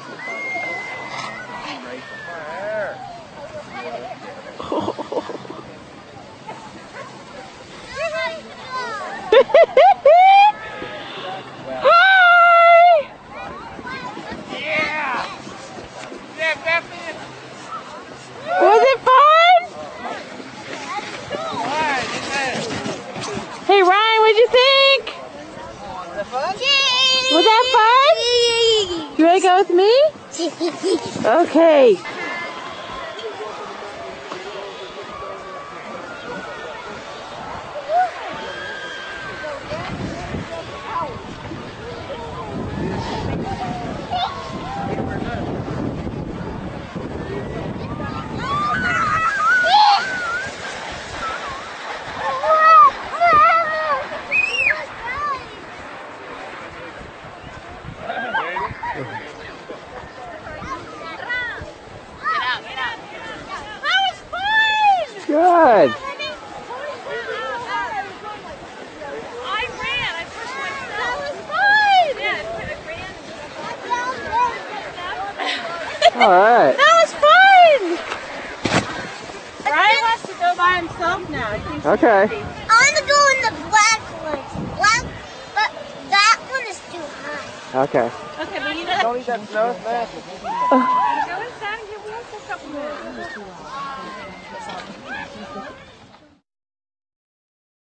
Was it fun? Hey Ryan, what'd you think? Was that fun? You wanna go with me? Okay. Good. I ran. I pushed myself. That was fun. Yeah, I ran. All right. That was fun. Ryan wants to go by himself now. Okay. I want to go in the black one. But that one is too high. Okay. Okay, but you know. Don't eat that snow, it's massive. Go inside and get warm for a couple minutes.